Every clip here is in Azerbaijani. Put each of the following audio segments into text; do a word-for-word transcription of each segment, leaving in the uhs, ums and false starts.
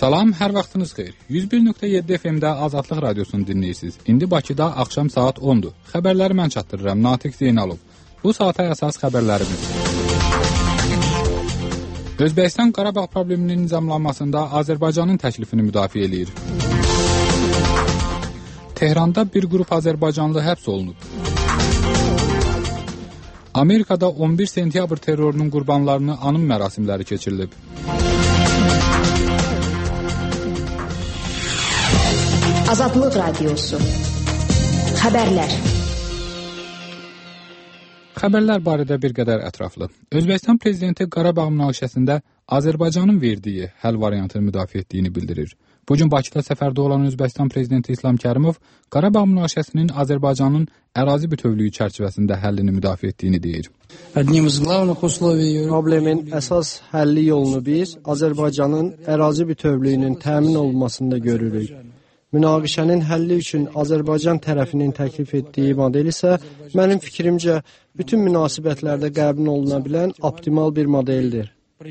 Salam, hər vaxtınız xeyir. yüz bir nöqtə yeddi F M-də Azadlıq Radiosunu dinləyirsiniz. İndi Bakıda axşam saat ondur. Xəbərləri mən çatdırıram, Natiq Zeynalov. Bu saata əsas xəbərlərimiz. Özbəkistan Qarabağ probleminin nizamlanmasında Azərbaycanın təklifini müdafiə eləyir. Tehranda bir qrup Azərbaycanlı həbs olunub. Amerikada on bir sentyabr terrorunun qurbanlarını anım mərasimləri keçirilib. Azadlıq Radiosu. Xəbərlər. Xəbərlər barədə bir qədər ətraflı. Özbəkistan prezidenti Qarabağ münaqişəsində Azərbaycanın verdiyi həll variantını müdafiə etdiyini bildirir. Bugün Bakıda səfərdə olan Özbəkistan prezidenti İslam Kərimov Qarabağ münaqişəsinin Azərbaycanın ərazi bütövlüyü çərçivəsində həllini müdafiə etdiyini deyir. Problemin əsas həlli yolunu biz Azərbaycanın ərazi bütövlüyünün təmin olunmasında görürük. Münaqişənin həlli üçün Azərbaycan tərəfinin təklif etdiyi model isə mənim fikrimcə bütün münasibətlərdə qəbul oluna bilən optimal bir modeldir.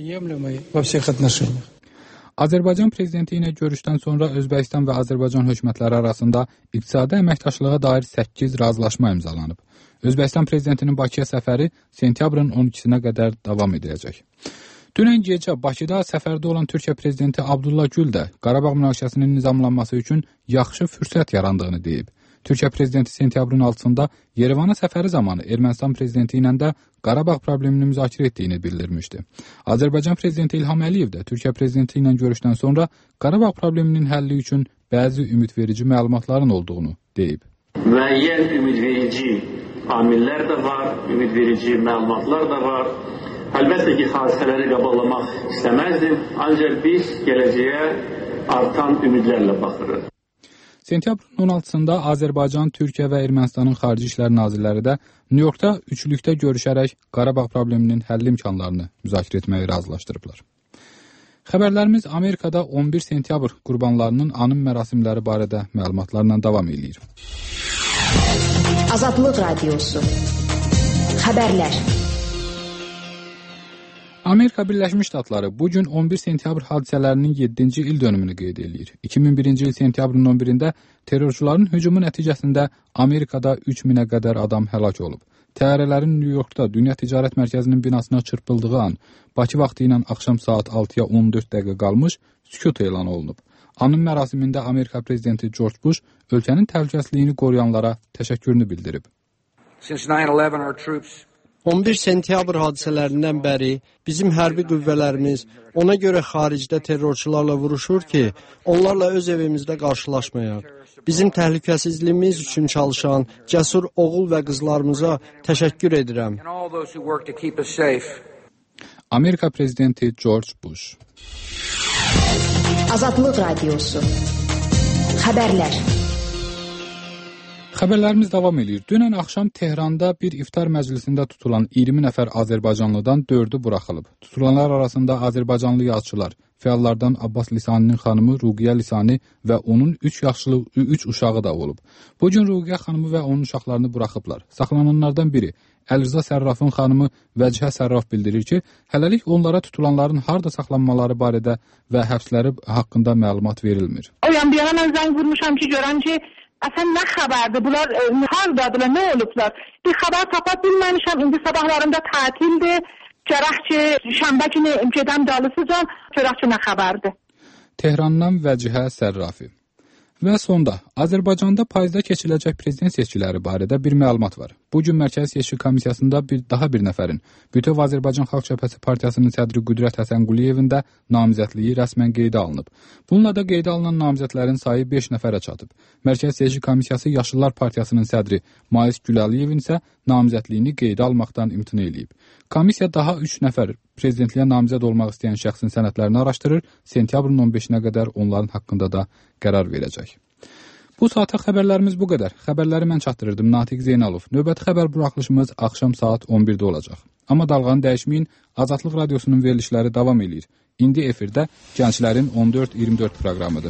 Azərbaycan prezidenti ilə görüşdən sonra Özbəkistan və Azərbaycan hökumətləri arasında iqtisadi əməkdaşlığa dair səkkiz razılaşma imzalanıb. Özbəkistan prezidentinin Bakıya səfəri sentyabrın on ikisinə qədər davam edəcək. Dünən gecə Bakıda səfərdə olan Türkiyə prezidenti Abdullah Gül də Qarabağ münaqişəsinin nizamlanması üçün yaxşı fürsət yarandığını deyib. Türkiyə prezidenti sentyabrın altısında Yerevana səfəri zamanı Ermənistan prezidenti ilə də Qarabağ problemini müzakirə etdiyini bildirmişdi. Azərbaycan prezidenti İlham Əliyev də Türkiyə prezidenti ilə görüşdən sonra Qarabağ probleminin həlli üçün bəzi ümidverici məlumatların olduğunu deyib. Müəyyən ümidverici amillər də var, ümidverici məlumatlar da var. Əlbəttə ki, hadisələri qaballamaq istəməzdim, ancaq biz gələcəyə artan ümidlərlə baxırıq. Sentyabrın on altısında Azərbaycan, Türkiyə və Ermənistanın xarici işlər nazirləri də Nyu-Yorkda üçlükdə görüşərək Qarabağ probleminin həlli imkanlarını müzakirə etməyə razılaşdırıblar. Xəbərlərimiz Amerikada on bir sentyabr qurbanlarının anım mərasimləri barədə məlumatlarla davam edir. Azadlıq Radiosu. Xəbərlər. Amerika Birləşmiş Ştatları bugün on bir sentyabr hadisələrinin yeddinci il dönümünü qeyd edir. iki min birinci il sentyabrın on birində terrorçuların hücumu nəticəsində Amerikada üç minə qədər adam həlak olub. Təyyarələrin Nyu-Yorkda Dünya Ticarət Mərkəzinin binasına çırpıldığı an Bakı vaxtı ilə axşam saat altıya on dörd dəqiqə qalmış sükut elan olunub. Anım mərasimində Amerika prezidenti George Bush ölkənin təhlükəsizliyini qoruyanlara təşəkkürünü bildirib. on bir sentyabr hadisələrindən bəri bizim hərbi qüvvələrimiz ona görə xaricdə terrorçularla vuruşur ki, onlarla öz evimizdə qarşılaşmayaq. Bizim təhlükəsizliyimiz üçün çalışan cəsur oğul və qızlarımıza təşəkkür edirəm. Amerika prezidenti George Bush. Azadlıq Radiosu. Xəbərlər. Xəbərlərimiz davam edir. Dünən axşam Tehranda bir iftar məclisində tutulan iyirmi nəfər Azərbaycanlıdan dördü buraxılıb. Tutulanlar arasında Azərbaycanlı yazıçılar, fəallardan Abbas Lisaninin xanımı Ruqiyə Lisani və onun üç yaşlı üç uşağı da olub. Bugün Ruqiyə xanımı və onun uşaqlarını buraxıblar. Saxlananlardan biri Əlirza Sərrafın xanımı Vəcihə Sərraf bildirir ki, hələlik onlara tutulanların harda saxlanmaları barədə və həbsləri haqqında məlumat verilmir. O yan bir yana mən zəng vurmuşam ki, görəm ki, əsən nə xəbərdir, bunlar hardadılar, nə olublar? Bir xəbər tapa bilməmişəm, indi sabahlarında tətildir, gərək ki, şənbə günü gedəm dalısıcan, görək ki, nə xəbərdir. Tehrandan Vəcihə Sərrafi. Və sonda, Azərbaycanda payızda keçiriləcək prezident seçkiləri barədə bir məlumat var. Bugün Mərkəzi Seçki Komissiyasında bir, daha bir nəfərin, Bütöv Azərbaycan Xalq Cəbhəsi Partiyasının sədri Qüdrət Həsən Quliyevin də namizədliyi rəsmən qeydə alınıb. Bununla da qeydə alınan namizədlərin sayı beş nəfərə çatıb. Mərkəzi Seçki Komissiyası Yaşıllar Partiyasının sədri Mais Güləliyevin isə namizədliyini qeydə almaqdan imtina eləyib. Komissiya daha üç nəfər prezidentliyə namizəd olmaq istəyən şəxsin sənədlərini araşdırır, sentyabrın on beşinə qədər onların haqqında da qərar verəcək. Bu saata xəbərlərimiz bu qədər. Xəbərləri mən çatdırırdım, Natiq Zeynalov. Növbəti xəbər buraxılışımız axşam saat on birdə olacaq. Amma dalğanı dəyişməyin, Azadlıq Radiosunun verilişləri davam edir. İndi efirdə Gənclərin on dörd iyirmi dörd proqramıdır.